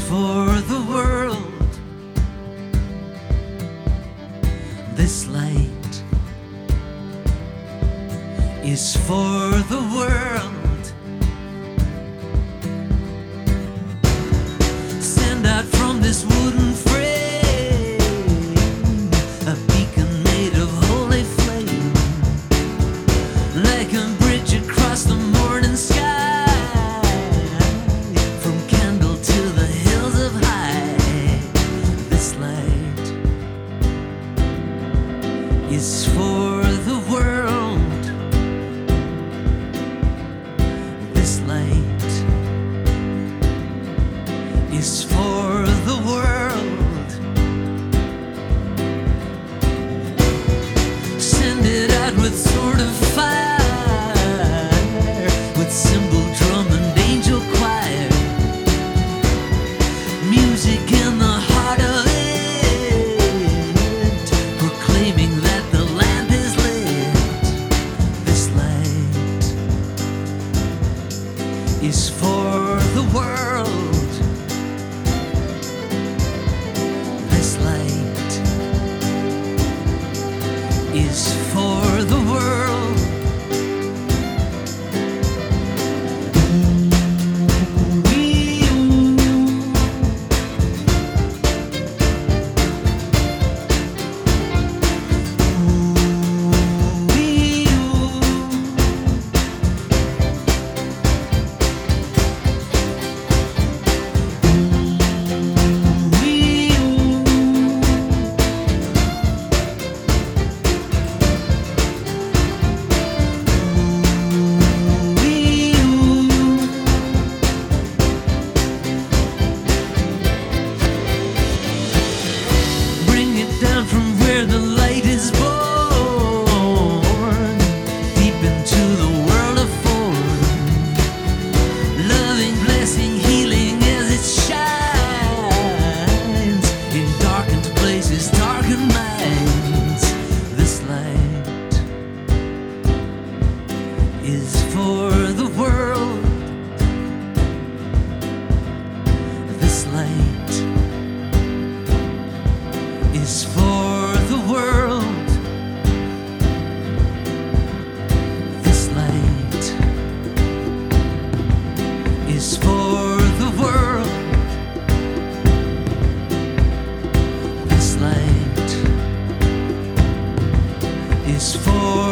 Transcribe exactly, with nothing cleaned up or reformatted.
for the world. This light is for the world. Send out from this wooden frame a beacon made of holy flame, like a bridge across the morning sky, from candle to the hills of high. This light is for the world. This light is for the world. Send it out with sword of fire, with cymbal, drum, and angel choir, music in the heart of it, proclaiming that the lamp is lit. This light is for the world. This light is for the world. The light is born deep into the world of form, loving, blessing, healing as it shines in darkened places, darkened minds. This light is for the world. This light is for the world. This light is for the world. This light is for